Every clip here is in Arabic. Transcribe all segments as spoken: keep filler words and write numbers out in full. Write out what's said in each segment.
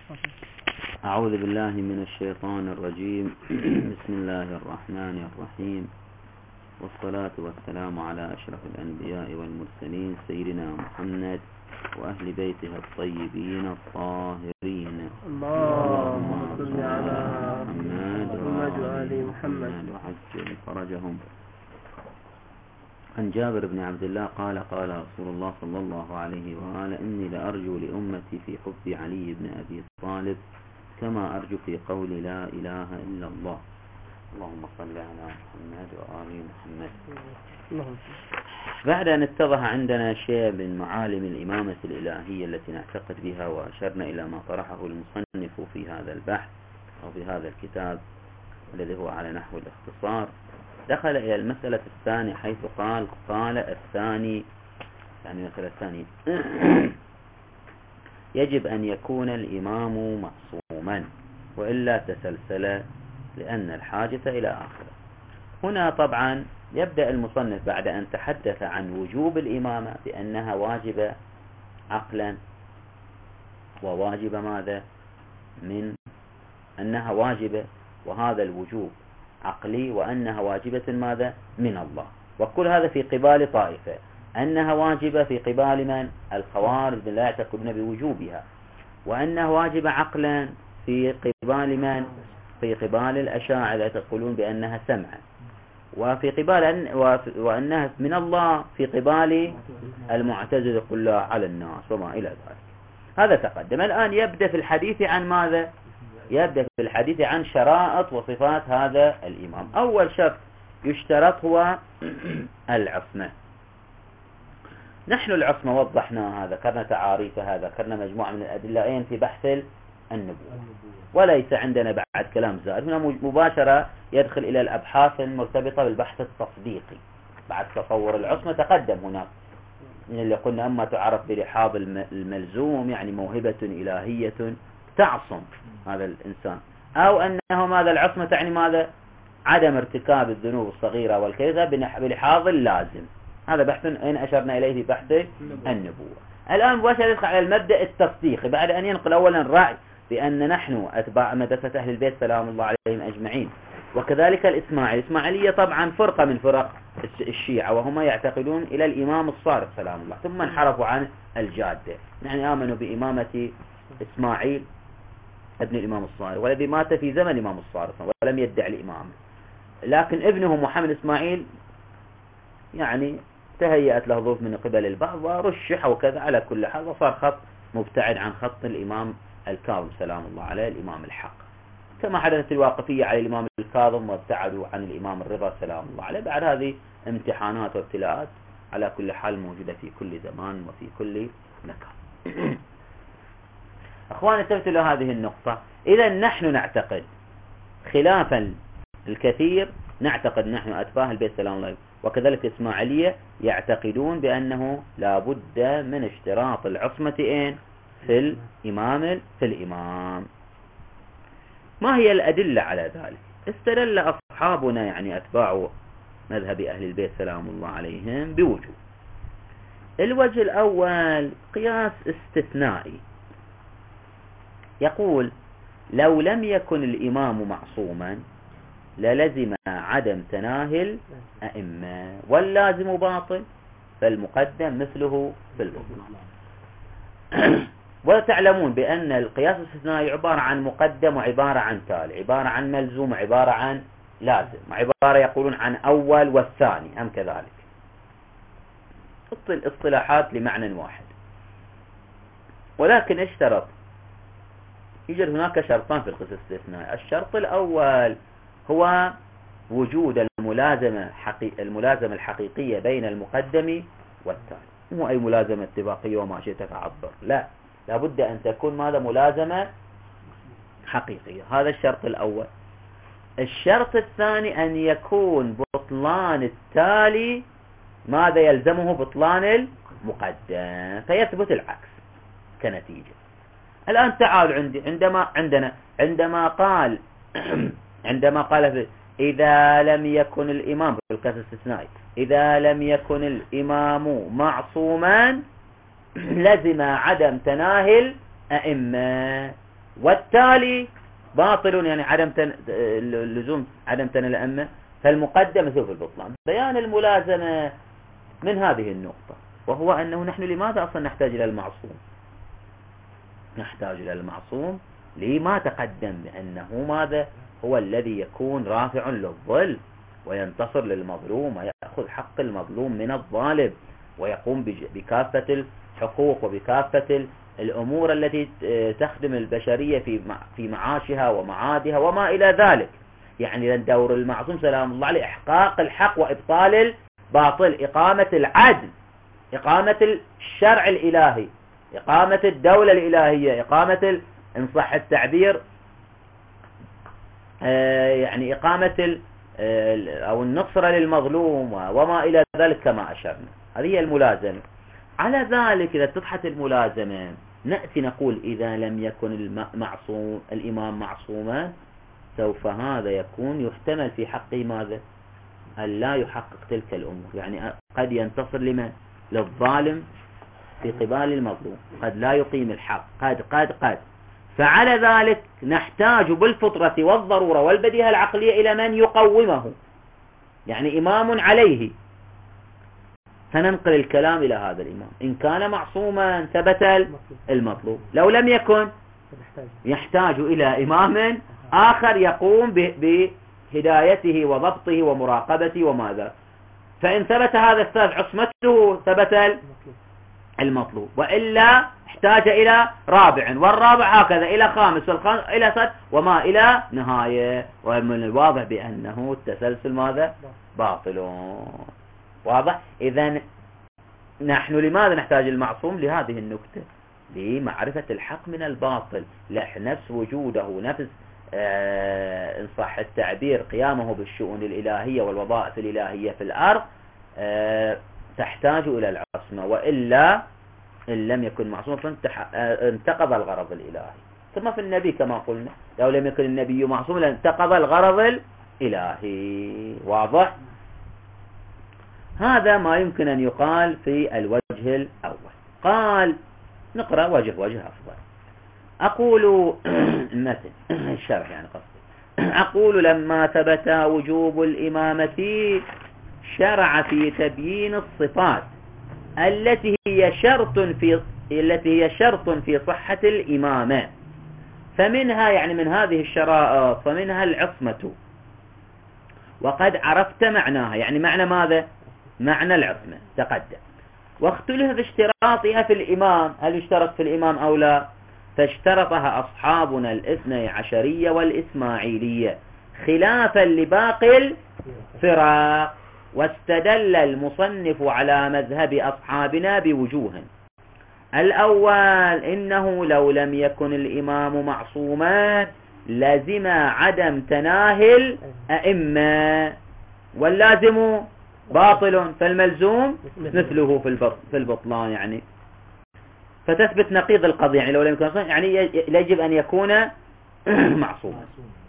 أعوذ بالله من الشيطان الرجيم. بسم الله الرحمن الرحيم، والصلاة والسلام على أشرف الأنبياء والمرسلين سيدنا محمد وأهل بيته الطيبين الطاهرين. اللهم صل على محمد وآل محمد وعجل فرجهم. عن جابر بن عبد الله قال قال رسول الله صلى الله عليه وآله: إني لأرجو لأمتي في حب علي بن أبي طالب كما أرجو في قول لا إله إلا الله. اللهم صل على محمد وآل محمد. بعد أن اتضح عندنا شيء من معالم الإمامة الإلهية التي نعتقد بها، وأشرنا إلى ما طرحه المصنف في هذا البحث أو في هذا الكتاب الذي هو على نحو الاختصار، دخل إلى المسألة الثانية حيث قال قال الثاني، يعني المسألة الثانية يجب أن يكون الإمام معصوما وإلا تسلسل لأن الحاجة إلى آخره. هنا طبعا يبدأ المصنف بعد أن تحدث عن وجوب الإمامة بأنها واجبة عقلا وواجبة ماذا من أنها واجبة، وهذا الوجوب عقلي، وأنها واجبة ماذا من الله. وكل هذا في قبال طائفة، أنها واجبة في قبال من؟ الخوارج لا يعتقدون بوجوبها، وأنها واجبة عقلا في قبال من؟ في قبال الأشاعرة يقولون بأنها سمعا، وفي قبال أن وأنها من الله في قبال المعتزلة يقول لا على الناس وما إلى ذلك. هذا تقدم. الآن يبدأ في الحديث عن ماذا؟ يبدأ في الحديث عن شرائط وصفات هذا الإمام. أول شرط يشترط هو العصمة. نحن العصمة وضحناها، ذكرنا تعاريفها، ذكرنا مجموعة من الأدلة أين في بحث النبوة، وليس عندنا بعد كلام زائد. هنا مباشرة يدخل إلى الأبحاث المرتبطة بالبحث التصديقي بعد تصور العصمة. تقدم هناك من اللي قلنا أما تعرف برحاب الملزوم، يعني موهبة إلهية تعصم هذا الإنسان، أو أنه ماذا العصمة تعني ماذا؟ عدم ارتكاب الذنوب الصغيرة والكبيرة بلحاظ اللازم. هذا بحث إن أشرنا إليه في بحث النبوة. الآن مباشرة يدخل على المبدأ التصديقي بعد أن ينقل أولا الرأي بأن نحن أتباع مدرسة أهل البيت سلام الله عليهم أجمعين، وكذلك الإسماعيلية. الإسماعيلية طبعا فرقة من فرق الشيعة، وهم يعتقدون إلى الإمام الصادق سلام الله، ثم انحرفوا عن الجادة. يعني آمنوا بإمامة إسماعيل ابن الإمام الصادق، والذي مات في زمن الإمام الصادق ولم يدعي الإمامة، لكن ابنه محمد إسماعيل يعني تهيأت له ظروف من قبل البعض ورشح وكذا. على كل حال وصار خط مبتعد عن خط الإمام الكاظم سلام الله عليه الإمام الحق، كما حدثت الواقفية على الإمام الكاظم وابتعدوا عن الإمام الرضا سلام الله عليه. بعد هذه امتحانات وابتلاءات على كل حال موجودة في كل زمان وفي كل مكان. أخواني انتبهوا إلى هذه النقطة. إذا نحن نعتقد خلافا الكثير، نعتقد نحن أتباع البيت سلام الله عليه وكذلك الإسماعيلية يعتقدون بأنه لا بد من اشتراط العصمة إين في الإمام في الإمام. ما هي الأدلة على ذلك؟ استدل أصحابنا يعني أتباع مذهب أهل البيت سلام الله عليهم بوجوه. الوجه الأول قياس استثنائي، يقول لو لم يكن الإمام معصوما للزم عدم تناهل أئمة، واللازم باطل فالمقدم مثله في البطلان. وتعلمون بأن القياس الاستثنائي عبارة عن مقدم وعبارة عن تالي، عبارة عن ملزوم وعبارة عن لازم، وعبارة يقولون عن أول والثاني، أم كذلك اصطلاحات لمعنى واحد. ولكن اشترط يوجد هناك شرطان في القياس الاستثنائي. الشرط الأول هو وجود الملازمة حقيق الملازمة الحقيقية بين المقدم والتالي، مو أي ملازمة اتفاقية وما شئت فعبر، لا، لابد أن تكون ماذا ملازمة حقيقية. هذا الشرط الأول. الشرط الثاني أن يكون بطلان التالي ماذا يلزمه بطلان المقدم، فيثبت العكس كنتيجة. الآن تعالوا عندي عندما عندنا عندما قال عندما قال إذا لم يكن الإمام في القياس الاستثنائي إذا لم يكن الإمام معصوما لزم عدم تناهل أئمة، والتالي باطل، يعني عدم تن... اللزوم عدم تن الأئمة، فالمقدم سوف البطلان. بيان الملازمة من هذه النقطة، وهو أنه نحن لماذا أصلا نحتاج إلى المعصوم؟ نحتاج إلى المعصوم لما تقدم بأنه ماذا هو الذي يكون رافع للظل وينتصر للمظلوم ويأخذ حق المظلوم من الظالم ويقوم بكافة الحقوق وبكافة الأمور التي تخدم البشرية في في معاشها ومعادها وما إلى ذلك. يعني دور المعصوم سلام الله عليه إحقاق الحق وإبطال الباطل، إقامة العدل، إقامة الشرع الإلهي، إقامة الدولة الإلهية، إقامة إن صح التعبير يعني إقامة أو النصرة للمظلوم وما إلى ذلك كما أشرنا. هذه هي الملازمة. على ذلك إذا اتضحت الملازمة نأتي نقول إذا لم يكن المعصوم الإمام معصوما سوف هذا يكون يحتمل في حقه ماذا؟ أن لا يحقق تلك الأمور، يعني قد ينتصر لمن؟ للظالم في قبال المظلوم، قد لا يقيم الحق، قد قد قد فعلى ذلك نحتاج بالفطرة والضرورة والبديهة العقلية إلى من يقومه، يعني إمام عليه، فننقل الكلام إلى هذا الإمام. إن كان معصوما ثبت المطلوب، لو لم يكن يحتاج إلى إمام آخر يقوم بهدايته وضبطه ومراقبته وماذا. فإن ثبت هذا الثالث عصمته ثبت المطلوب، وإلا احتاج إلى رابع، والرابع هكذا إلى خامس، والخامس إلى سادس وما إلى نهاية. ومن الواضح بأنه التسلسل ماذا؟ باطل. واضح؟ إذن نحن لماذا نحتاج المعصوم؟ لهذه النكتة، لمعرفة الحق من الباطل، نفس وجوده، نفس آه إن صح التعبير قيامه بالشؤون الإلهية والوظائف الإلهية في الأرض آه تحتاج إلى العصمة، وإلا إن لم يكن معصوما انتقض الغرض الإلهي. ثم في النبي كما قلنا لو لم يكن النبي معصوما لانتقض الغرض الإلهي. واضح؟ هذا ما يمكن أن يقال في الوجه الأول. قال نقرأ وجه وجه أفضل. أقول المتن الشرح يعني قصدي أقول لما ثبت وجوب الإمامة شرع في تبيين الصفات التي هي شرط في التي هي شرط في صحة الإمامة، فمنها يعني من هذه الشرائط فمنها العصمة، وقد عرفت معناها، يعني معنى ماذا؟ معنى العصمة تقدم. واختلف في اشتراطها في الإمام، هل يشترط في الإمام أو لا؟ فاشترطها أصحابنا الاثني عشرية والإسماعيلية خلافا لباقي الفرق، واستدل المصنف على مذهب أصحابنا بوجوه. الأول إنه لو لم يكن الإمام معصوما لازم عدم تناهل أئمة، واللازم باطل فالملزوم مثله في البطلان، يعني فتثبت نقيض القضية. يعني لو لم يكن معصوما يعني يجب أن يكون معصوما.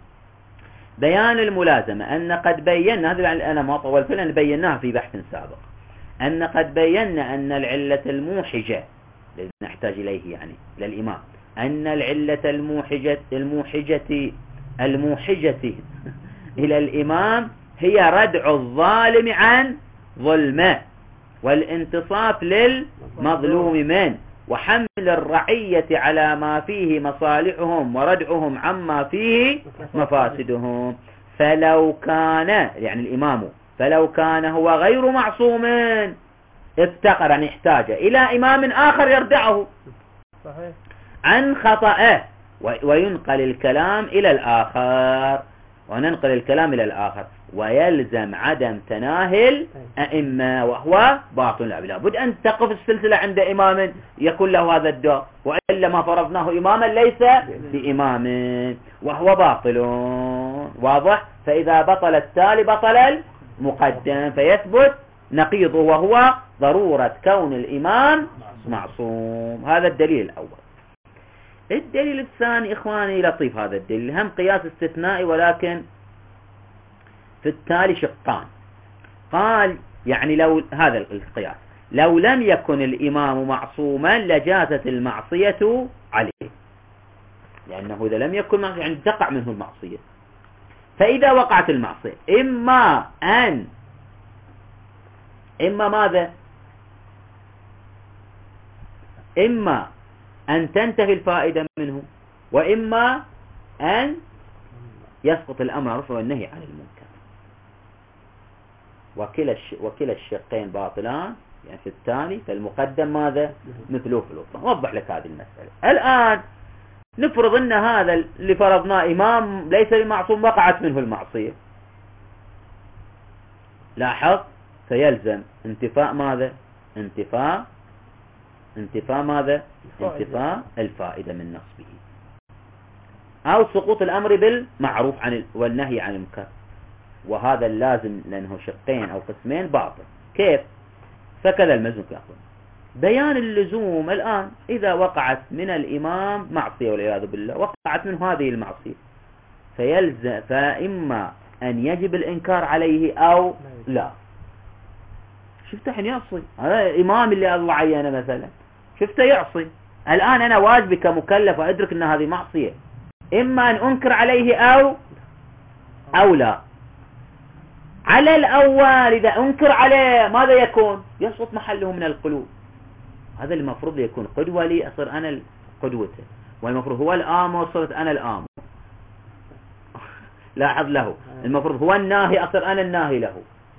بيان الملازمة أن قد بينا، هذا أنا ما طول فيه لأن بيناها في بحث سابق، أن قد بينا أن العلة الموحجة الذي نحتاج إليه يعني للإمام، أن العلة الموحجة الموحجة الموحجة إلى الإمام هي ردع الظالم عن ظلمه، والانتصاف للمظلوم منه، وحمل الرعية على ما فيه مصالحهم وردعهم عما فيه مفاسدهم. فلو كان يعني الإمام فلو كان هو غير معصوم افتقر يعني احتاج إلى إمام آخر يردعه عن خطأه، وينقل الكلام إلى الآخر وننقل الكلام إلى الآخر ويلزم عدم تناهل أئمة، وهو باطل. لا بد أن تقف السلسلة عند إمام يكون له هذا الدور، وإلا ما فرضناه إماما ليس بإمام وهو باطل. واضح؟ فإذا بطل التالي بطل المقدم، فيثبت نقيضه وهو ضرورة كون الإمام معصوم. هذا الدليل الأول. الدليل الثاني إخواني لطيف، هذا الدليل هم قياس استثنائي ولكن في التالي شقان. قال يعني لو هذا القياس لو لم يكن الإمام معصوما لجازت المعصية عليه. لأنه إذا لم يكن معصية يعني تقع منه المعصية. فإذا وقعت المعصية إما أن إما ماذا إما أن تنتهي الفائدة منه، وإما أن يسقط الأمر بالمعروف والنهي عن المنكر. وكلا الش... وكلا الشقين باطلان يعني في الثاني، فالمقدم ماذا مثله في الوسطى. وضح لك هذه المسألة. الآن نفرض أن هذا اللي فرضناه إمام ليس بمعصوم، وقعت منه المعصية. لاحظ سيلزم انتفاء ماذا انتفاء انتفاء ماذا انتفاء الفائدة من نصبه، أو سقوط الأمر بالمعروف عن ال... والنهي عن المنكر. وهذا اللازم لأنه شقين أو قسمين باطل. كيف؟ فكذا الملزوم يقول بيان اللزوم. الآن إذا وقعت من الإمام معصية والعياذ بالله، وقعت منه هذه المعصية، فيلزم فإما أن يجب الإنكار عليه أو لا. شفت حين يعصي هذا إمام اللي الله عينه مثلا، شفته يعصي. الآن أنا واجبي كمكلف وأدرك أن هذه معصية، إما أن أنكر عليه أو أو لا. على الأول إذا أنكر عليه ماذا يكون؟ يسقط محله من القلوب. هذا المفروض يكون قدوة لي، أصير أنا قدوته، والمفروض هو الآمر صرت أنا الآمر. لاحظ له، المفروض هو الناهي أصير أنا الناهي له.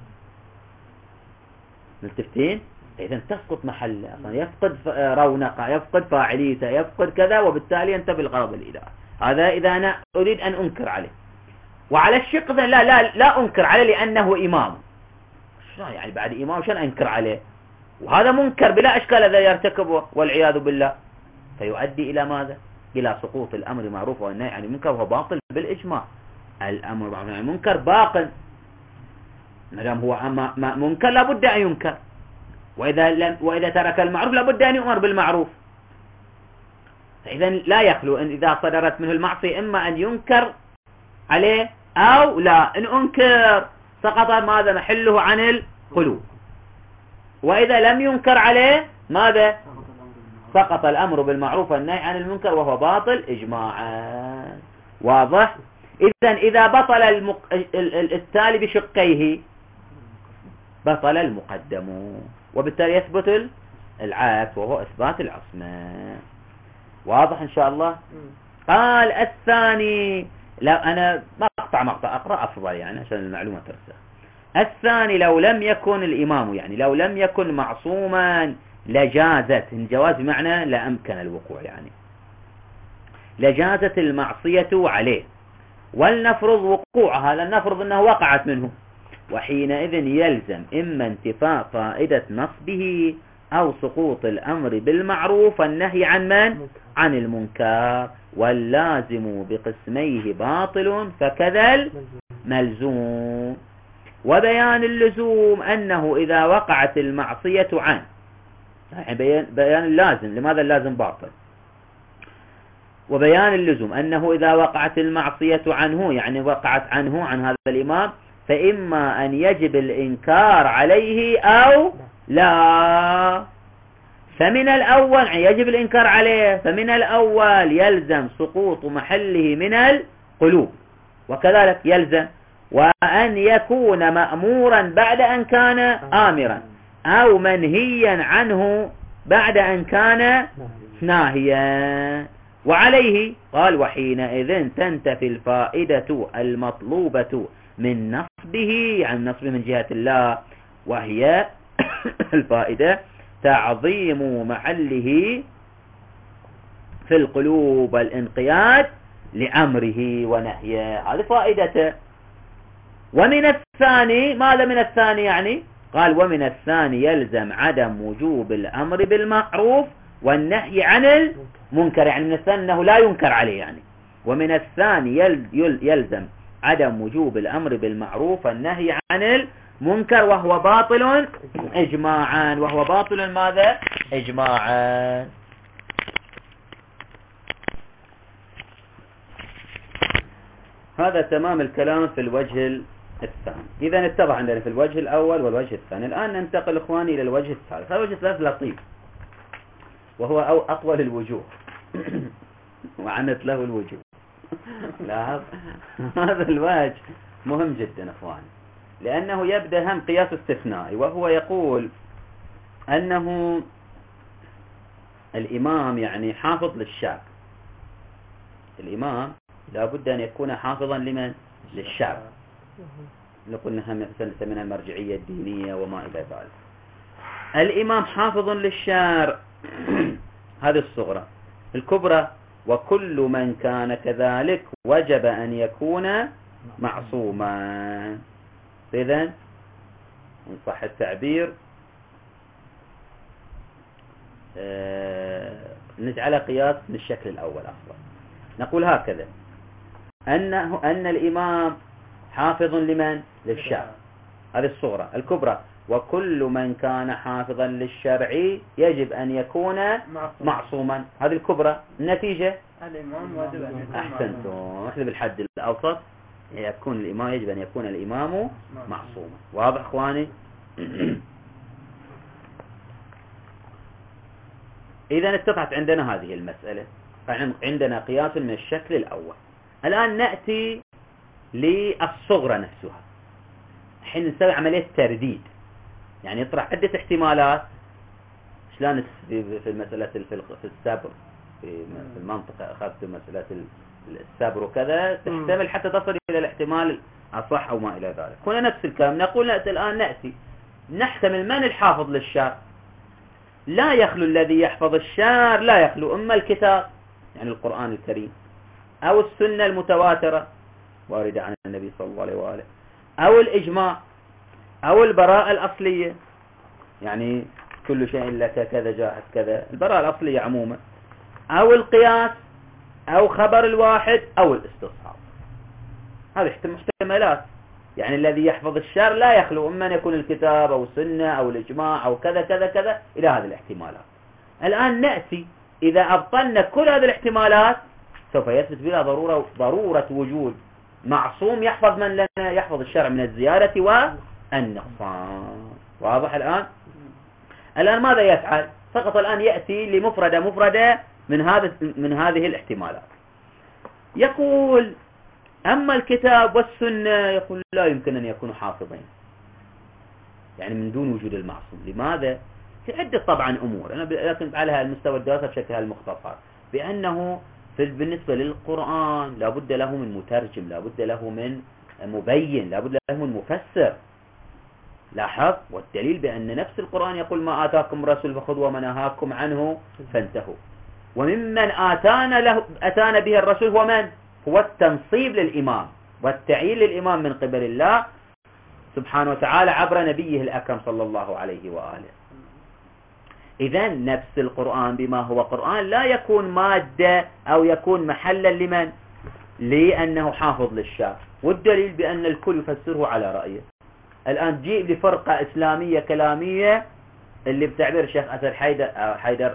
ملتفتين؟ إذا تسقط محله، يفقد رونقه، يفقد فاعليته، يفقد كذا، وبالتالي ينتفي الغرض الإلهي. هذا إذا أنا أريد أن أنكر عليه. وعلى الشق ذا لا لا لا أنكر عليه لأنه إمام. شو يعني بعد إمام شن أنكر عليه؟ وهذا منكر بلا أشكال إذا يرتكبه والعياذ بالله، فيؤدي إلى ماذا؟ إلى سقوط الأمر معروف والنهي عن المنكر، وهو باطل بالإجماع. الأمر معروف عن المنكر باق، ما دام هو منكر لابد أن ينكر، وإذا لم وإذا ترك المعروف لابد أن يؤمر بالمعروف. فإذا لا يخلو أن إذا صدرت منه المعصية إما أن ينكر عليه أو لا. إن أنكر سقط ماذا محله عن القلوب، وإذا لم ينكر عليه ماذا سقط الأمر بالمعروف والنهي عن المنكر، وهو باطل إجماعا. واضح؟ إذن إذا بطل المق... التالي بشقيه بطل المقدم، وبالتالي يثبت العكس وهو إثبات العصمة. واضح إن شاء الله؟ قال الثاني، لا أنا مقطع مقطع أقرأ أفضل يعني عشان المعلومة ترسخ. الثاني لو لم يكن الإمام يعني لو لم يكن معصوما لجازت، الجواز بمعنى لا أمكن الوقوع يعني لجازت المعصية عليه، ولنفرض وقوعها، لنفرض أنه وقعت منه، وحينئذ يلزم إما انتفاء فائدة نصبه أو سقوط الأمر بالمعروف والنهي عن من؟ عن المنكر. واللازم بقسميه باطل فكذا الملزوم. وبيان اللزوم أنه إذا وقعت المعصية عنه، يعني بيان اللازم، لماذا اللازم باطل؟ وبيان اللزوم أنه إذا وقعت المعصية عنه يعني وقعت عنه عن هذا الإمام، فإما أن يجب الإنكار عليه أو لا. فمن الأول يجب الإنكار عليه، فمن الأول يلزم سقوط محله من القلوب، وكذلك يلزم وأن يكون مأمورا بعد أن كان آمرا، أو منهيا عنه بعد أن كان ناهيا. وعليه قال وحينئذ تنتفي الفائدة المطلوبة من نصبه عن نصبه من جهة الله، وهي الفائدة تعظيم محله في القلوب والانقياد لأمره ونهيه، هذه فائدته. ومن الثاني، ماذا من الثاني يعني؟ قال ومن الثاني يلزم عدم وجوب الأمر بالمعروف والنهي عن المنكر، يعني من الثاني أنه لا ينكر عليه يعني. ومن الثاني يلزم عدم وجوب الأمر بالمعروف والنهي عن المنكر، وهو باطل إجماعا. وهو باطل ماذا؟ إجماعا. هذا تمام الكلام في الوجه الثاني. إذا اتضح عندنا في الوجه الأول والوجه الثاني. الآن ننتقل إخواني إلى الوجه الثالث. الوجه الثالث لطيف، وهو أو أطول الوجوه وعنت له الوجوه. لاحظ هذا الوجه مهم جدا اخواني، لأنه يبدأ هم قياس استثنائي، وهو يقول أنه الإمام يعني حافظ للشعب. الإمام لا بد أن يكون حافظا لمن؟ للشعب. لقلنا هم سنسميها المرجعية الدينية وما إلى ذلك. الإمام حافظ للشعب، هذه الصغرى. الكبرى: وكل من كان كذلك وجب أن يكون معصوما. إذن إن صح التعبير آه نجعل قياس من الشكل الأول أصلا. نقول هكذا: أنه أن الإمام حافظ لمن؟ للشرع. هذه الصغرى. الكبرى: وكل من كان حافظا للشرع يجب أن يكون معصوما. هذه الكبرى. النتيجة: الإمام واجب أن يكون أحسنتم. احنا بالحد الأوسط يكون الإمام يجب أن يكون الإمام معصوما. واضح أخواني؟ إذا اتفقت عندنا هذه المسألة، عندنا قياس من الشكل الأول. الآن نأتي للصغرى نفسها. حين نسوي عملية ترديد، يعني يطرح عدة احتمالات. شلون في المسألة في السبر في المنطقة أخذت مسألة السبر وكذا، تحتمل حتى تصل إلى الاحتمال الصح أو ما إلى ذلك. هنا نفس الكلام. نقول نأتي الآن نأتي نحتمل من الحافظ للشعر. لا يخلو الذي يحفظ الشعر، لا يخلو إما الكتاب يعني القرآن الكريم، أو السنة المتواترة واردة عن النبي صلى الله عليه وآله، أو الإجماع، أو البراءة الأصلية، يعني كل شيء لك كذا جاءت كذا، البراءة الأصلية عموما، أو القياس، أو خبر الواحد، أو الاستصحاب. هذه محتملات. يعني الذي يحفظ الشعر لا يخلو إما أن يكون الكتاب أو السنة أو الإجماع أو كذا كذا كذا إلى هذه الاحتمالات. الآن نأتي إذا أبطلنا كل هذه الاحتمالات سوف يثبت بلا ضرورة ضرورة وجود معصوم يحفظ من لنا يحفظ الشرع من الزيادة والنقصان. واضح الآن؟ الآن ماذا يفعل؟ فقط الآن يأتي لمفردة مفردة من هذا من هذه الاحتمالات. يقول: أما الكتاب والسنة، يقول لا يمكن أن يكونوا حافظين، يعني من دون وجود المعصوم. لماذا؟ في عدة طبعا أمور، أنا لكن على المستوى الدراسة بشكلها المختصر، بأنه بالنسبة للقرآن لابد له من مترجم، لابد له من مبين، لابد له من مفسر. لاحظ، والدليل بأن نفس القرآن يقول: ما آتاكم الرسول فخذوا وما نهاكم عنه فانتهوا. وممن آتانا له أتانا به الرسول هو من؟ هو التنصيب للإمام والتعيين للإمام من قبل الله سبحانه وتعالى عبر نبيه الأكرم صلى الله عليه وآله. إذن نفس القرآن بما هو قرآن لا يكون مادة أو يكون محلا لمن؟ لأنه حافظ للشرع. والدليل بأن الكل يفسره على رأيه. الآن جيب لفرقة إسلامية كلامية اللي بتعبير الشيخ أسد حيدر حيدر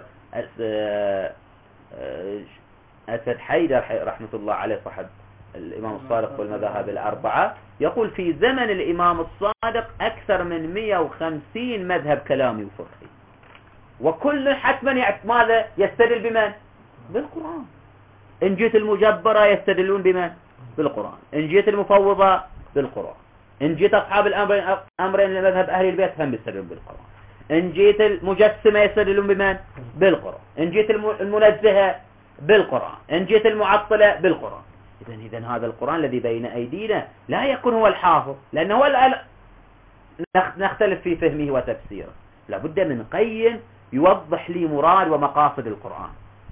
أسد حيدر رحمة الله عليه صاحب الإمام الصادق والمذاهب الأربعة، يقول في زمن الإمام الصادق أكثر من مئة وخمسين مذهب كلامي وفقهي، وكل حتما ماذا يستدل بمن؟ بالقرآن. إن جيت المجبرة يستدلون بمن؟ بالقرآن. إن جيت المفوضة بالقرآن. إن جيت أصحاب الأمر أمرين لمذهب أهل البيت هم يستدلون بالقرآن. إن جيت المجسمة يستدلون بمن؟ بالقرآن. إن جيت المنزهة بالقرآن. إن جيت المعطلة بالقرآن. إذن إذن هذا القرآن الذي بين أيدينا لا يكون هو الحافظ، لأنه هو نختلف في فهمه وتفسيره. لابد من قيم يوضح لي مراد ومقاصد القرآن.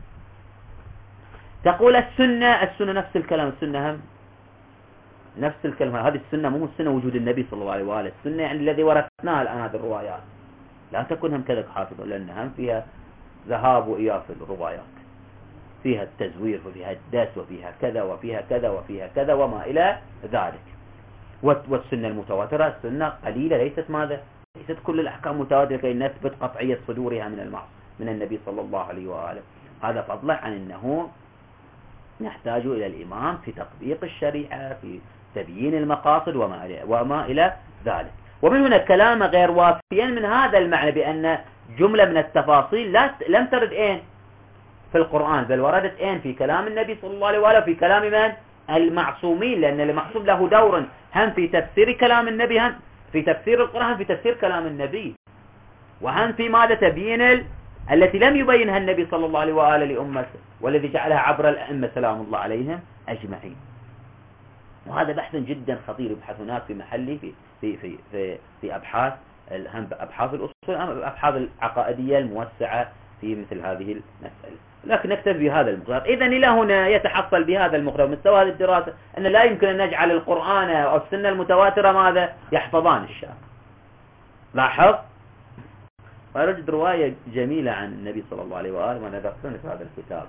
تقول السنة، السنة نفس الكلام، السنة هم نفس الكلمة. هذه السنة مو السنة وجود النبي صلى الله عليه وآله، السنة يعني الذي ورثناها الآن هذه الروايات، لا تكون هم كذا حافظة، لأن هم فيها ذهاب وإياب في الروايات، فيها التزوير وفيها الدس وفيها كذا وفيها كذا وفيها كذا وما إلى ذلك. والسنة المتواترة السنة قليلة، ليست ماذا؟ ليست كل الأحكام متواترة كي نثبت قطعية صدورها من المعصوم من النبي صلى الله عليه وآله. هذا فضلا عن أنه نحتاج إلى الإمام في تطبيق الشريعة، في تبيين المقاصد وما وما إلى ذلك. ومن هنا كلام غير وافيا من هذا المعنى بأن جملة من التفاصيل لا لم ترد أين في في القرآن، بل وردت أين في كلام النبي صلى الله عليه وآله في كلام من؟ المعصومين، لأن المعصوم له دور هم في تفسير كلام النبي، هم في تفسير القرآن، هم في تفسير كلام النبي، وهم في ماذا تبيين ال... التي لم يبينها النبي صلى الله عليه وآله لأمته، والذي جعلها عبر الأئمة سلام الله عليهم أجمعين. وهذا بحث جدا خطير يبحث هناك في محله في في في في, في أبحاث هم أبحاث الأصول، أم الأبحاث العقائدية الموسعة في مثل هذه المسألة. لكن نكتفي بهذا المقدار. إذن إلى هنا يتحصل بهذا المقدار مستوى هذه الدراسة أن لا يمكن أن نجعل القرآن أو السنة المتواترة ماذا يحفظان الشعب. لاحظ، وأرجد رواية جميلة عن النبي صلى الله عليه وآله وأنا ذكرتها في هذا الكتاب.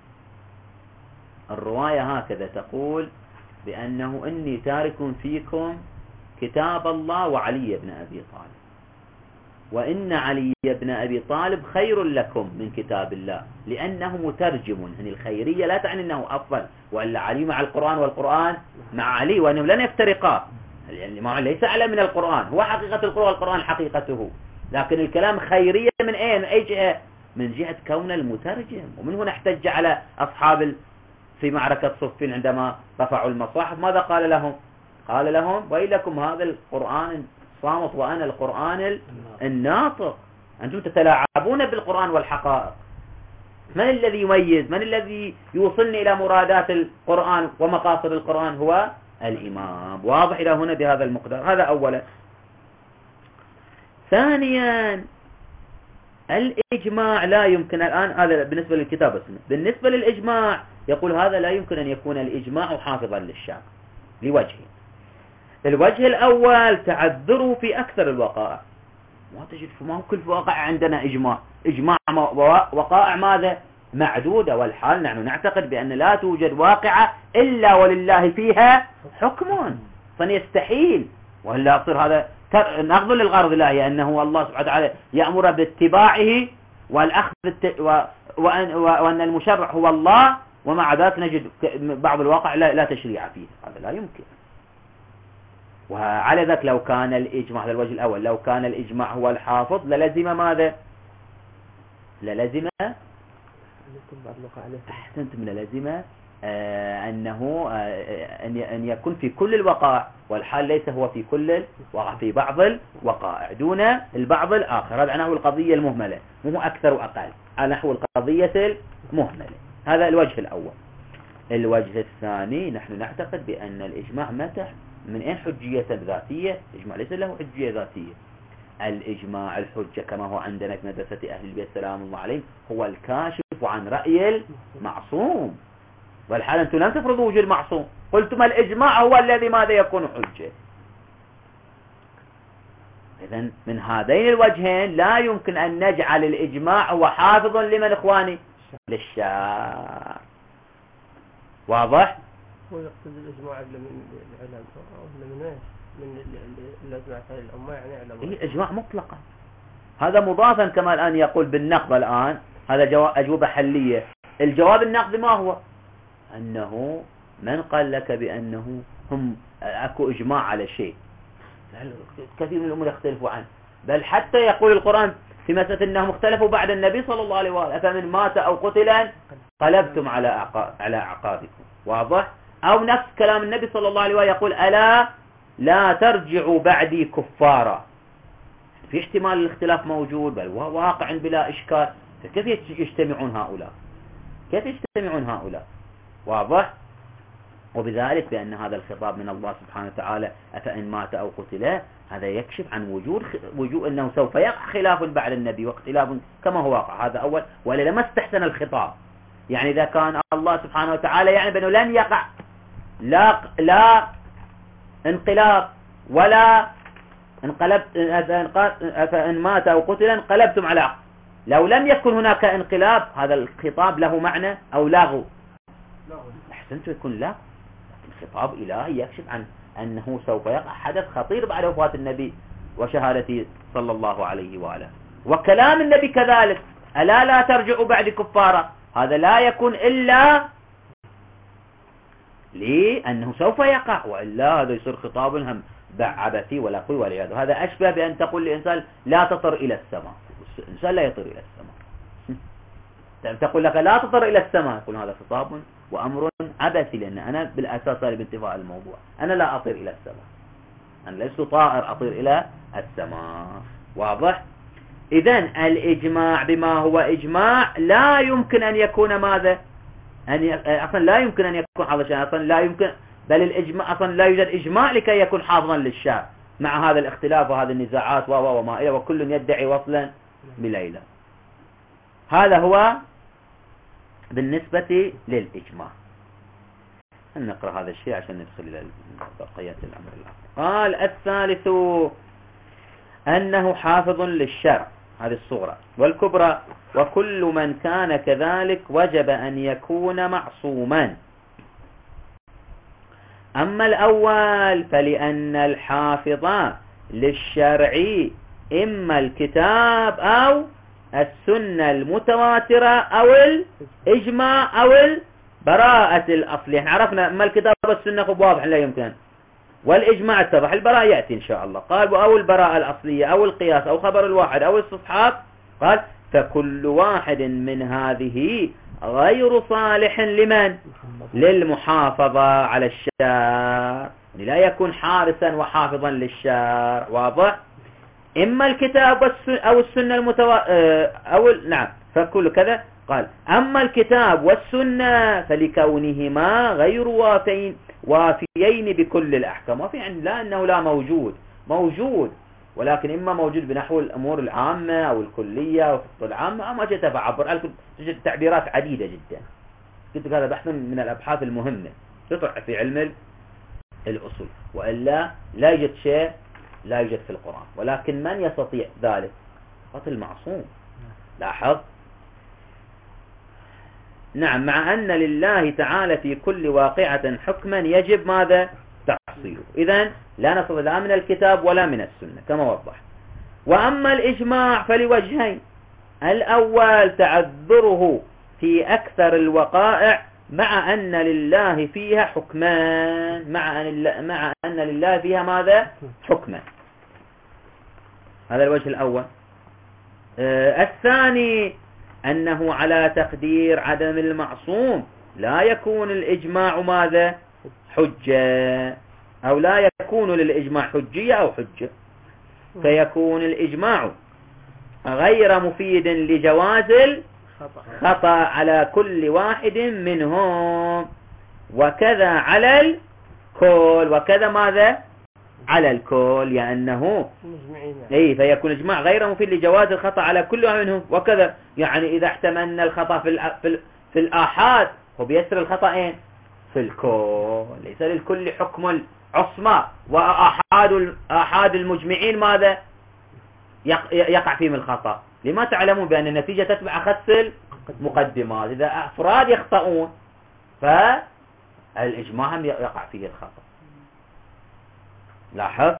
الرواية هكذا تقول بأنه إني تارك فيكم كتاب الله وعلي بن أبي طالب، وإن علي بن أبي طالب خير لكم من كتاب الله لأنه مترجم. يعني الخيرية لا تعني أنه أفضل، وإلا علي مع القرآن والقرآن مع علي، وأنهم لن يفترقا، يعني ما ليس أعلى من القرآن، هو حقيقة القرآن والقرآن حقيقته، لكن الكلام خيرية من أين؟ من أي جهة؟ من جهة كون المترجم. ومن هنا احتج على أصحاب ال... في معركة صفين عندما رفعوا المصاحف ماذا قال لهم؟ قال لهم ويلكم هذا القرآن صامت وأنا القرآن الناطق، أنتم تتلاعبون بالقرآن والحقائق. من الذي يميز؟ من الذي يوصلني إلى مرادات القرآن ومقاصد القرآن؟ هو الإمام. واضح إلى هنا بهذا المقدار. هذا أولا. ثانيا، الإجماع لا يمكن الآن، هذا بالنسبة للكتاب اسمه. بالنسبة للإجماع يقول هذا لا يمكن أن يكون الإجماع حافظا للشعب لوجهين. الوجه الأول تعذروا في أكثر الوقائع، ما تجد ما كل واقع عندنا إجماع، إجماع وقائع ماذا؟ معدودة، والحال نحن نعتقد بأن لا توجد واقعة إلا ولله فيها حكم، فنستحيل، ولا يصير هذا نقض للغرض الله أنه الله سبحانه وتعالى يأمر باتباعه والأخذ الت... و... وأن... وأن المشرع هو الله، ومع ذلك نجد بعض الواقع لا, لا تشريع فيه. هذا لا يمكن. وعلى ذلك لو كان الإجماع، هذا الوجه الأول، لو كان الإجماع هو الحافظ للزم ماذا؟ للزم أحسنتم، للزم آه أنه آه أن يكون في كل الوقائع، والحال ليس هو في كل الوقائع، في بعض الوقائع دون البعض الآخر. هذا نحو القضية المهملة، مو أكثر وأقل، على نحو القضية المهملة. هذا الوجه الأول. الوجه الثاني، نحن نعتقد بأن الإجماع متى من أين حجية ذاتية؟ الإجماع ليس له حجية ذاتية. الإجماع الحجة كما هو عندنا في مدرسة أهل البيت سلام الله عليهم هو الكاشف عن رأي المعصوم، والحال أنتم لم تفرضوا وجود المعصوم، قلتم الإجماع هو الذي ماذا يكون حجة. إذن من هذين الوجهين لا يمكن أن نجعل الإجماع هو حافظ لمن إخواني؟ للشارع. واضح؟ هو يقصد الإجماع من العلم ولا من ايش؟ من الإجماع الأمة يعني علم. هي إجماع مطلقا. هذا مضافا كما الآن يقول بالنقض الآن، هذا جواب أجوبة حلية. الجواب النقض ما هو؟ أنه من قال لك بأنه هم أكو إجماع على شيء؟ كثير من الأمور يختلفوا عنه، بل حتى يقول القرآن في مسألة أنهم اختلفوا بعد النبي صلى الله عليه وآله، فمن مات أو قتل قلبتم على على أعقابكم. واضح؟ أو نفس كلام النبي صلى الله عليه وآله يقول ألا لا ترجعوا بعدي كفارا. في احتمال الاختلاف موجود، بل واقع بلا إشكال. فكيف يجتمعون هؤلاء؟ كيف يجتمعون هؤلاء؟ واضح؟ وبذلك بأن هذا الخطاب من الله سبحانه وتعالى أفإن مات أو قتل، هذا يكشف عن وجود وجود أنه سوف يقع خلاف بعد النبي واختلاف كما هو واقع. هذا أول. ولا لما استحسن الخطاب، يعني إذا كان الله سبحانه وتعالى يعني بأنه لن يقع لا لا انقلاب ولا انقلب، فإن مات أو قتل انقلبتم على عقب. لو لم يكن هناك انقلاب هذا الخطاب له معنى أو لاغو؟ أحسنت يكون لا، لكن خطاب إلهي يكشف عن أنه سوف يقع حدث خطير بعد وفاة النبي وشهادته صلى الله عليه وآله. وكلام النبي كذلك ألا لا ترجعوا بعد كفارا، هذا لا يكون إلا لأنه سوف يقع، وإلا هذا يصير خطاب هم عبثي ولا قوي ولا يد. هذا أشبه بأن تقول لإنسان لا تطر إلى السماء. الإنسان لا يطر إلى السماء. تقول لك لا تطر إلى السماء، يقول هذا خطاب وأمر عبثي، لأن أنا بالأساس طالب انتفاء الموضوع، أنا لا أطير إلى السماء، أنا لست طائر أطير إلى السماء. واضح؟ إذن الإجماع بما هو إجماع لا يمكن أن يكون ماذا؟ أن ي... أصلا لا يمكن أن يكون حافظ الشارع، أصلا لا يمكن، بل الإجماع أصلا لا يوجد إجماع لكي يكون حافظا للشارع، مع هذا الاختلاف وهذه النزاعات و وما إلى، وكل يدعي وصلا بليلى. هذا هو بالنسبة للإجماع. نقرأ هذا الشيء عشان ندخل إلى بقية الأمر الآخر. قال الثالث أنه حافظ للشرع، هذه الصغرى، والكبرى وكل من كان كذلك وجب أن يكون معصوما. أما الأول فلأن الحافظ للشرع إما الكتاب أو السنة المتواترة أو الإجماع أو البراءة الأصلية. احنا عرفنا أما الكتاب والسنة خب واضح لا يمكن، والإجماع اتضح، البراءة يأتي إن شاء الله. قال أو البراءة الأصلية أو القياس أو خبر الواحد أو الاستصحاب. قال فكل واحد من هذه غير صالح لمن؟ للمحافظة على الشرع، يعني لا يكون حارسا وحافظا للشرع. واضح؟ إما الكتاب أو السنة المتوا... أو نعم فكل كذا. قال أما الكتاب والسنة فلكونهما غير وافين وافيين بكل الأحكام. وفي يعني لا أنه لا موجود، موجود، ولكن إما موجود بنحو الأمور العامة أو الكلية أو الخطة العامة، أما جاء تعبر توجد تعبيرات عديدة جدا. قلت هذا بحث من الأبحاث المهمة تطرح في علم الأصول، وإلا لا يوجد شيء لا يوجد في القرآن. ولكن من يستطيع ذلك؟ فقط المعصوم. لاحظ، نعم، مع أن لله تعالى في كل واقعة حكما يجب ماذا؟ تحصيله. إذن لا نصل لا من الكتاب ولا من السنة كما وضح. وأما الإجماع فلوجهين: الأول تعذره في أكثر الوقائع مع أن لله فيها حكمان، مع أن مع أن لله فيها ماذا؟ حكمان. هذا الوجه الأول. آه الثاني أنه على تقدير عدم المعصوم لا يكون الإجماع ماذا؟ حجة، أو لا يكون للإجماع حجية أو حجة، فيكون الإجماع غير مفيد لجواز الخطأ على كل واحد منهم، وكذا على الكل، وكذا ماذا؟ على الكل، لأنه أي فيكون الإجماع غير مفيد لجواز الخطأ على كل واحد منهم، وكذا يعني إذا احتملنا الخطأ في في في الآحاد هو بيسر الخطأين في الكل، ليس للكل حكم العصمة، وآحاد آحاد المجمعين ماذا؟ يقع فيهم الخطأ. لما تعلمون بأن النتيجة تتبع أخذ المقدمات، إذا أفراد يخطئون فالإجماع هم يقع فيه الخطأ. لاحظ،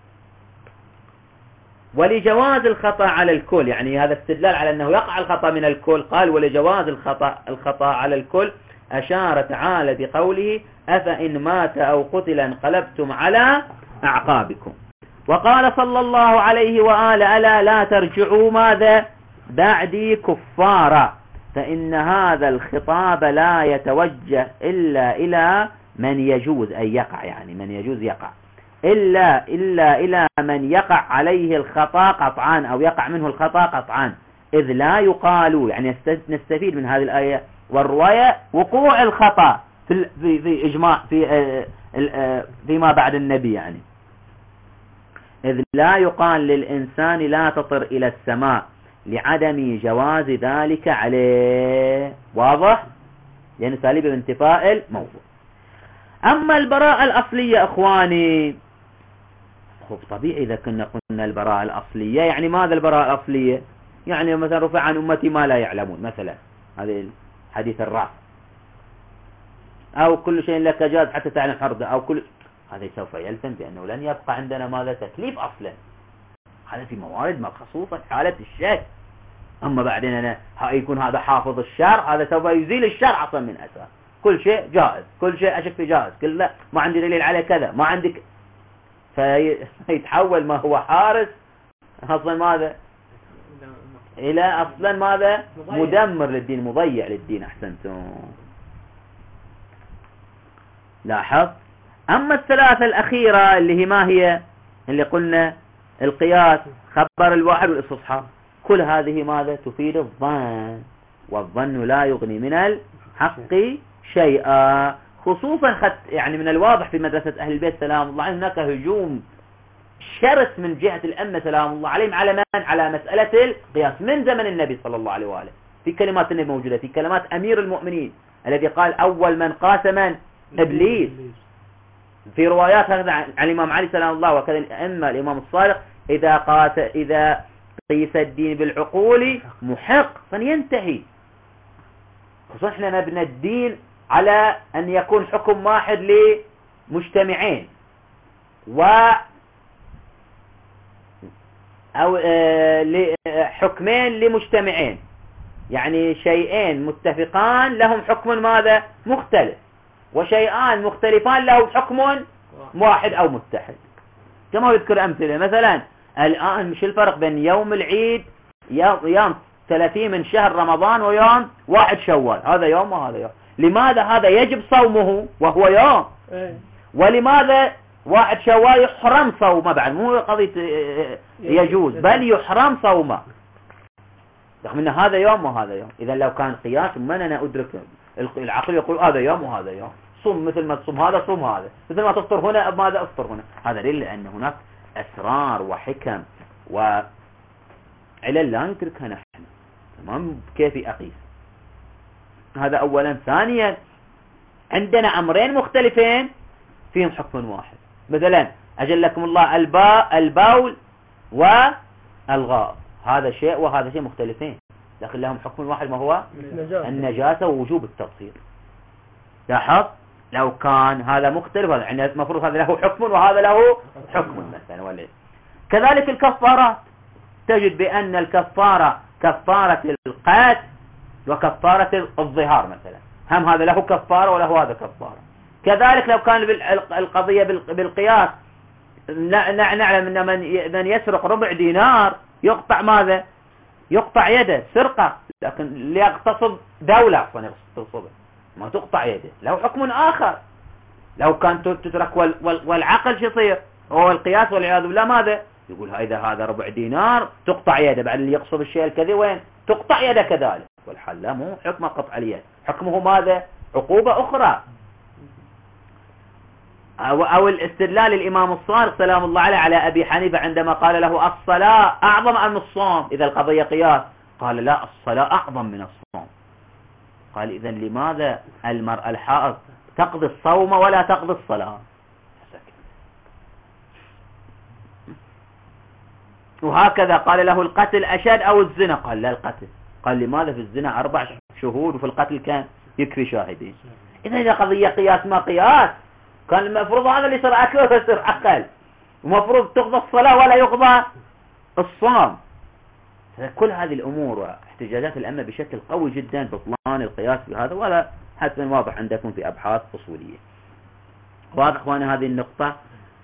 ولجواز الخطأ على الكل، يعني هذا استدلال على أنه يقع الخطأ من الكل. قال ولجواز الخطأ الخطأ على الكل أشار تعالى بقوله أفإن مات أو قتل انقلبتم على أعقابكم. وقال صلى الله عليه وآله ألا لا ترجعوا ماذا؟ بعدي كفارا، فإن هذا الخطاب لا يتوجه إلا إلى من يجوز أن يقع، يعني من يجوز يقع، إلا إلا إلى من يقع عليه الخطأ قطعا أو يقع منه الخطأ قطعا، إذ لا يقال، يعني نستفيد من هذه الآية والرواية وقوع الخطأ في في في إجماع في آه فيما بعد النبي، يعني إذ لا يقال للإنسان لا تطر إلى السماء لعدم جواز ذلك عليه. واضح؟ لأن سالب بانتفاء الموضوع. أما البراءة الأصلية أخواني، خب طبيعي إذا كنا قلنا البراءة الأصلية، يعني ماذا البراءة الأصلية؟ يعني مثلا رفع عن أمتي ما لا يعلمون، مثلا هذا الحديث الرافع، أو كل شيء لك جاز حتى تعلم حرده، أو كل هذا سوف يلزم بأنه لن يبقى عندنا ماذا؟ تكليف أصلا. هذا في موارد ما خصوصا حالة الشك. أما بعدين أنا يكون هذا حافظ الشرع، هذا سوف يزيل الشرع أصلا من أساس. كل شيء جائز، كل شيء أشك في جائز، كل لا ما عندي دليل على كذا، ما عندك، فيتحول ما هو حارس أصلا ماذا؟ إلى أصلا ماذا مدمر للدين، مضيع للدين. أحسنتم. لاحظ. أما الثلاثة الأخيرة اللي هي ما هي، اللي قلنا القياس، خبر الواحد والاستصحاب، كل هذه ماذا تفيد الظن، والظن لا يغني من الحق شيئا. خصوصا خد يعني من الواضح في مدرسة أهل البيت سلام الله عليهم هناك هجوم شرس من جهة الأمة سلام الله عليهم على من؟ على مسألة القياس من زمن النبي صلى الله عليه وآله. في كلمات النبي موجودة، في كلمات أمير المؤمنين الذي قال أول من قاس من؟ إبليس. في روايات هذا عن الإمام علي سلام الله وكذا الأئمة الإمام الصادق، إذا قاس إذا قيس الدين بالعقول محق فلينتهي. خصوصا احنا نبنى الدين على أن يكون حكم واحد لمجتمعين و أو آه حكمين لمجتمعين، يعني شيئين متفقان لهم حكم ماذا مختلف، وشيئان مختلفان له حكم واحد أو متحد. كما يذكر أمثلة مثلا الآن مش الفرق بين يوم العيد يوم ثلاثين من شهر رمضان ويوم واحد شوال، هذا يوم وهذا يوم. لماذا هذا يجب صومه وهو يوم، ولماذا واحد شوال يحرم صومه؟ بعد مو قضية يجوز بل يحرم صومه رغم ان هذا يوم وهذا يوم. اذا لو كان قياس من انا ادرك العقل يقول هذا يوم وهذا يوم، صم مثل ما تصوم هذا صوم هذا، مثل ما تفطر هنا ماذا افطر هنا. هذا دليل لان هناك اسرار وحكم وعلل لا ندركها نحن. تمام. كيف اقيس؟ هذا اولا. ثانيا عندنا امرين مختلفين فيهم حكم واحد. مثلا اجلكم الله الباء البول والغائط، هذا شيء وهذا شيء مختلفين لكن لهم حكم واحد ما هو النجاسة ووجوب التطهير. لاحظ لو كان هذا مختلف يعني المفروض هذا له حكم وهذا له حكم مثلا. ولا كذلك الكفارات، تجد بأن الكفارة كفارة القتل وكفارة الظهار مثلا، هم هذا له كفارة وله هذا كفارة. كذلك لو كان القضية بالقياس نعلم أن من يسرق ربع دينار يقطع ماذا؟ يقطع يده سرقة، لكن ليغتصب دولة أصلا يغتصبه ما تقطع يده، له حكم آخر. لو كان تترك والعقل شو يصير؟ هو القياس والعياذ بالله ماذا؟ يقول إذا هذا ربع دينار تقطع يده، بعد اللي يقصب الشيء الكذي وين؟ تقطع يده كذلك. والحل لا، مو حكم قطع اليد، حكمه ماذا؟ عقوبة أخرى. أو, أو الاستدلال الإمام الصادق سلام الله عليه على أبي حنيفة عندما قال له الصلاة أعظم أم الصوم؟ إذا القضية قياس قال لا، الصلاة أعظم من الصوم. قال إذا لماذا المرأة الحائض تقضي الصوم ولا تقضي الصلاة؟ وهكذا قال له القتل أشد أو الزنا؟ قال لا القتل. قال لماذا في الزنا أربع شهود وفي القتل كان يكفي شاهدين؟ إذا إذا قضية قياس ما قياس كان المفروض هذا اللي يصير أكل ويصير عقل، ومفروض تقضى الصلاة ولا يقضى الصوم. كل هذه الأمور واحتجاجات الأمة بشكل قوي جدا بطلان القياس بهذا، ولا حتما واضح عندكم في أبحاث أصولية. واضح أخوانا هذه النقطة؟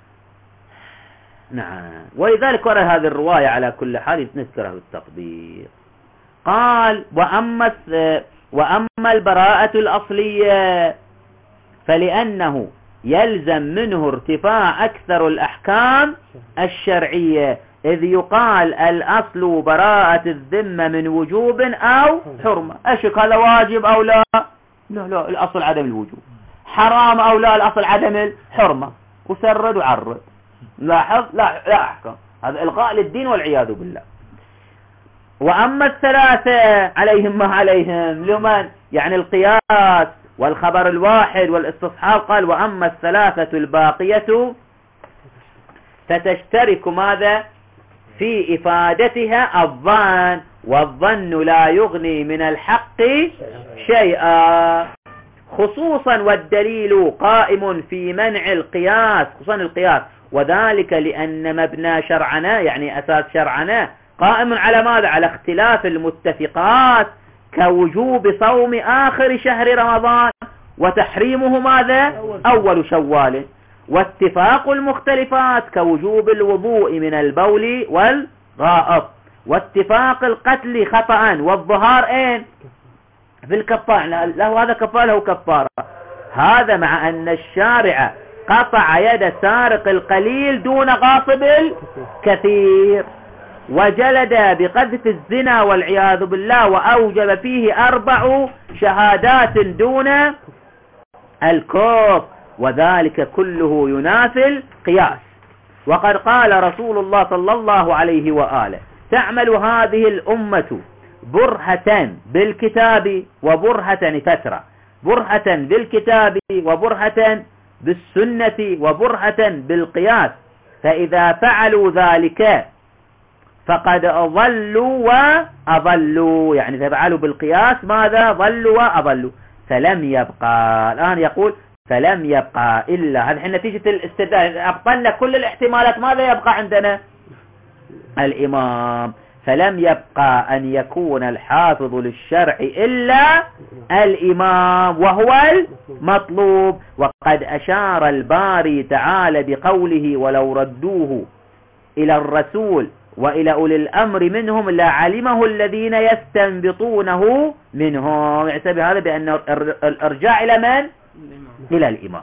نعم. ولذلك ورد هذه الرواية على كل حال نذكرها بالتطبيق. قال وأما وأما البراءة الأصلية فلأنه يلزم منه ارتفاع أكثر الأحكام الشرعية، إذ يقال الأصل براءة الذمة من وجوب أو حرمة. أشك هذا واجب أو لا؟ لا لا، الأصل عدم الوجوب. حرام أو لا؟ الأصل عدم الحرمة. وسرد وعرض. لاحظ لا لا أحكم، هذا إلغاء للدين والعياذ بالله. وأما الثلاثة عليهم ما عليهم لمن؟ يعني القياس والخبر الواحد والاستصحاب. قال وأما الثلاثة الباقية فتشترك ماذا؟ في إفادتها الظن، والظن لا يغني من الحق شيئا. خصوصا والدليل قائم في منع القياس، خصوصا القياس، وذلك لأن مبنى شرعنا يعني أساس شرعنا قائم على ماذا؟ على اختلاف المتفقات كوجوب صوم آخر شهر رمضان وتحريمه ماذا؟ أول شوال، واتفاق المختلفات كوجوب الوضوء من البول والغائط واتفاق القتل خطأ والظهار اين في الكفارة، له هذا كفارة له كفارة. هذا مع أن الشارع قطع يد سارق القليل دون غاصب الكثير، وجلد بقذف الزنا والعياذ بالله، وأوجب فيه أربع شهادات دون الكفر، وذلك كله ينافي القياس. وقد قال رسول الله صلى الله عليه وآله: تعمل هذه الأمة برهة بالكتاب وبرهة فترة، برهة بالكتاب وبرهة بالسنة وبرهة بالقياس، فإذا فعلوا ذلك فقد أضلوا وأضلوا، يعني فعلوا بالقياس ماذا؟ ضلوا وأضلوا. فلم يبقى، الآن يقول فلم يبقى إلا، هذه نتيجة الاستدلال، أبطلنا كل الاحتمالات، ماذا يبقى عندنا؟ الإمام. فلم يبقى أن يكون الحافظ للشرع إلا الإمام، وهو المطلوب. وقد أشار الباري تعالى بقوله: ولو ردوه إلى الرسول وإلى أولي الأمر منهم لعلمه الذين يستنبطونه منهم. يحسب هذا بأن الارجاع إلى من؟ إلى الإمام.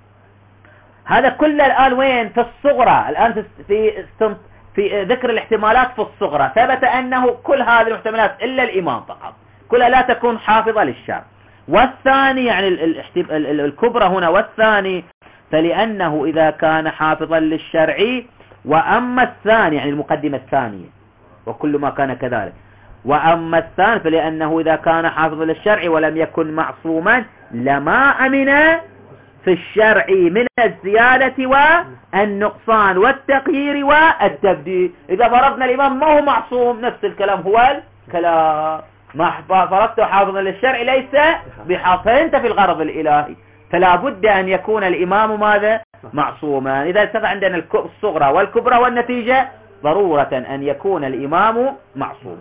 هذا كله الآن وين؟ في الصغرى. الآن في في ذكر الاحتمالات في الصغرى ثبت أنه كل هذه الاحتمالات إلا الإمام فقط، كلها لا تكون حافظة للشرع. والثاني يعني الكبرى هنا، والثاني فلأنه إذا كان حافظا للشرع، وأما الثاني يعني المقدمة الثانية وكل ما كان كذلك، وأما الثاني فلأنه إذا كان حافظا للشرع ولم يكن معصوما لما أمن في الشرع من الزيادة والنقصان والتغيير والتبديل. إذا فرضنا الإمام ما هو معصوم، نفس الكلام هو الكلام، ما فرضته حافظا للشرع ليس بحافظ، أنت في الغرض الإلهي، فلا بد أن يكون الإمام ماذا؟ معصوما. إذا استطاع عندنا الصغرى والكبرى، والنتيجة ضرورة أن يكون الإمام معصوما.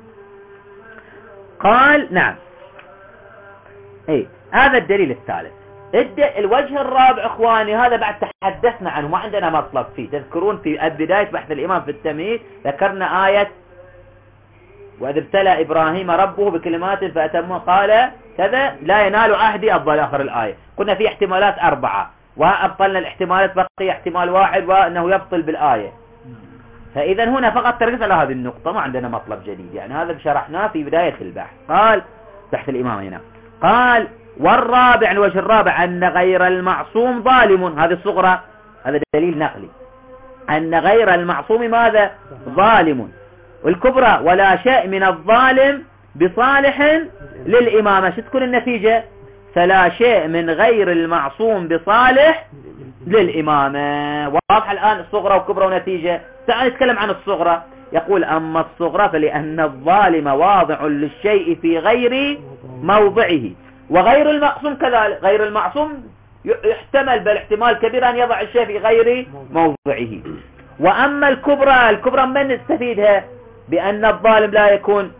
قال نعم، إيه هذا الدليل الثالث. الوجه الرابع اخواني، هذا بعد تحدثنا عنه، ما عندنا مطلب فيه. تذكرون في بداية بحث الإمام في التمهيد ذكرنا آية: وإذ ابتلى إبراهيم ربه بكلمات فأتمها قال كذا لا ينال عهدي، أفضل آخر الآية. قلنا في احتمالات أربعة، وأبطلنا الاحتمالات، بقي احتمال واحد وأنه يبطل بالآية. فإذا هنا فقط تركز على هذه النقطة، ما عندنا مطلب جديد، يعني هذا شرحناه في بداية البحث. قال بحث الإمام هنا، قال: والرابع، الوجه الرابع أن غير المعصوم ظالم. هذه الصغرى، هذا دليل نقلي، أن غير المعصوم ماذا؟ ظالم. والكبرى: ولا شيء من الظالم بصالح للإمامة. شو تكون النتيجة؟ فلا شيء من غير المعصوم بصالح للإمامة. واضح الآن الصغرى والكبرى ونتيجة. تعال نتكلم عن الصغرى. يقول: أما الصغرى فلأن الظالم واضع للشيء في غير موضعه، وغير المعصوم كذلك. غير المعصوم يحتمل بل احتمال كبير أن يضع الشيء في غير موضعه. وأما الكبرى، الكبرى من نستفيدها؟ بأن الظالم لا يكون،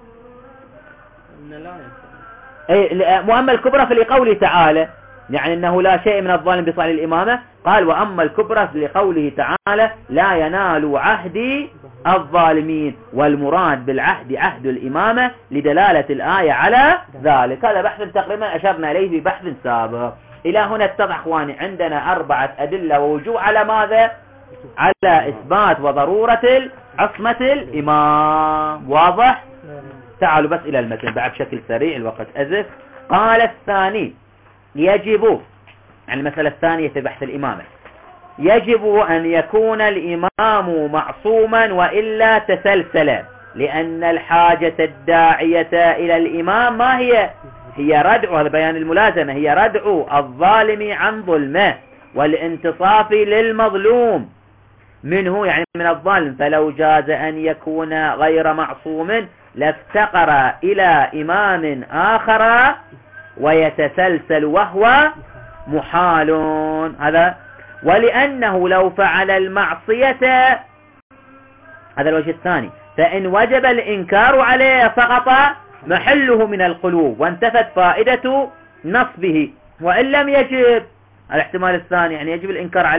وأما الكبرى فلقوله تعالى، يعني أنه لا شيء من الظالم بصالح الإمامة. قال: وأما الكبرى فلقوله تعالى لا ينال عهد الظالمين، والمراد بالعهد عهد الإمامة لدلالة الآية على ذلك. هذا بحث تقريبا أشرنا إليه في بحث سابق. إلى هنا اتضح أخواني عندنا أربعة أدلة ووجوه على ماذا؟ على إثبات وضرورة عصمة الإمام. واضح؟ تعالوا بس إلى المتن بعد بشكل سريع، الوقت أزف. قال الثاني: يجب، يعني المسألة الثانية في بحث الإمامة، يجب أن يكون الإمام معصوما وإلا تسلسل، لأن الحاجة الداعية إلى الإمام ما هي؟ هي ردع، هذا بيان الملازمة، هي ردع الظالم عن ظلمه والانتصاف للمظلوم منه، يعني من الظالم. فلو جاز أن يكون غير معصوم لافتقر إلى إمام آخر ويتسلسل وهو محال. هذا ولأنه لو فعل المعصية، هذا الوجه الثاني، فإن وجب الإنكار عليه سقط محله من القلوب وانتفت فائدة نصبه، وإن لم يجب، الاحتمال الثاني يعني يجب الإنكار عليه،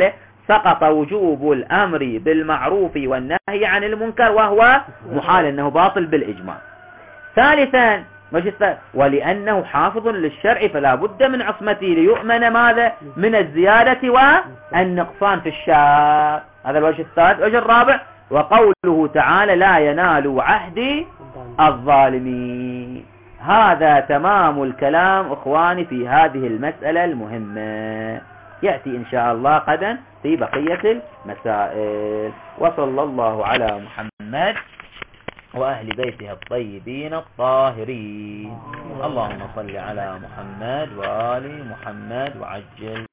سقط وجوب الأمر بالمعروف والنهي عن المنكر وهو محال أنه باطل بالإجماع. ثالثا ولأنه حافظ للشرع فلا بد من عصمته ليؤمن ماذا من الزيادة والنقصان في الشرع. هذا الوجه الثالث. الوجه الرابع وقوله تعالى لا ينال عهد الظالمين. هذا تمام الكلام أخواني في هذه المسألة المهمة، يأتي إن شاء الله غدا في بقية المسائل. وصلى الله على محمد وأهل بيته الطيبين الطاهرين. اللهم صل على محمد وآل محمد وعجل